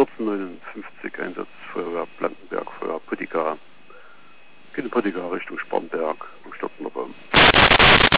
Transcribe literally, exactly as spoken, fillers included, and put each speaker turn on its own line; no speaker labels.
vierzehnhundertneunundfünfzig Einsatzfeuerwehr Blankenberg, Feuer Puttiga, Kinder Puttiga Richtung Sparrenberg, am Stockner Baum.